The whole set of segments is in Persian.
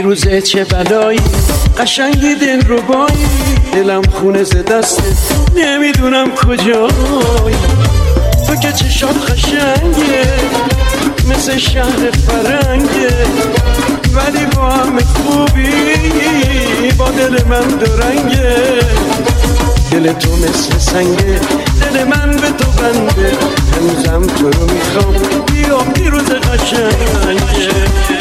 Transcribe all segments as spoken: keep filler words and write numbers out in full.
فیروزه چه بلایی قشنگی دل رو بایی دلم خونه ز دسته نمیدونم کجایی تو که چشات قشنگه مثل شهر فرنگه ولی با همه خوبی با دل من دورنگه دل تو مثل سنگه دل من به تو بنده هنوزم تو رو میخوام بیا پیروز قشنگه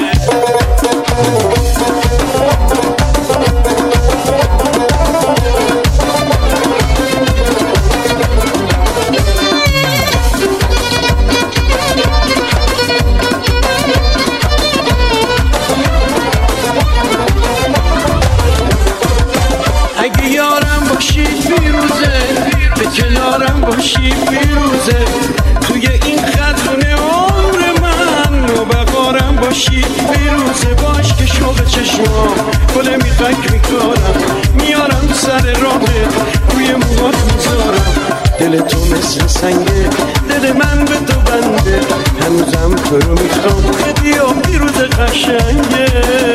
اگه یارم باشی فیروزه به کنارم باشی فیروزه توی این خزونه عمر من و بقارم باشی فیروزه باش که شوق چشمام گل میخک میکنم میارم سر راهه روی موهات میذارم دل تو مثل سنگه دل من به تو بنده هنوزم تو رو میخوام بیا فیروز قشنگه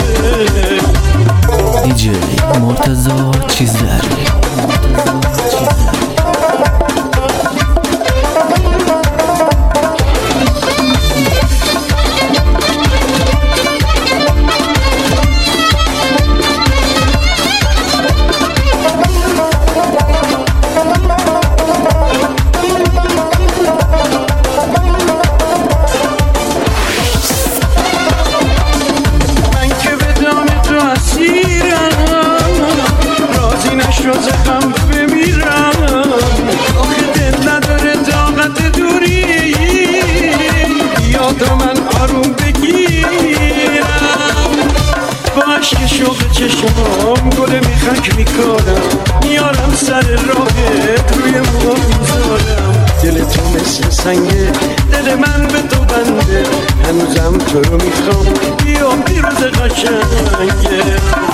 دیجی مرتضی چیزدر روز غم بمیرم آخه دل نداره طاقت دوری یاد من آروم بگیرم باش که شوق چشمام گل میخک میکنم میارم سر راهت روی موها میذارم دل تو مثل سنگه دل من به تو بنده هنوزم تو رو میخوام بیا پیروز قشنگه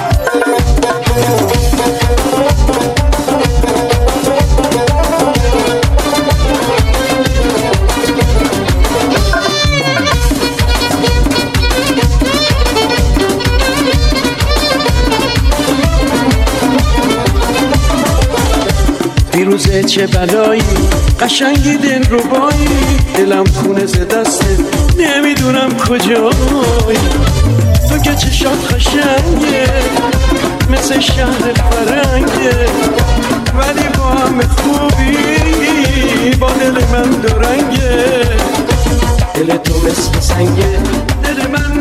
فیروزه چه بلایی قشنگی دل رو بایی دلم خونه ز دسته نمیدونم کجایی تو که چشات قشنگه مثل شهر فرنگه ولی با همه خوبی با دل من دورنگه دل تو مثل سنگه دل من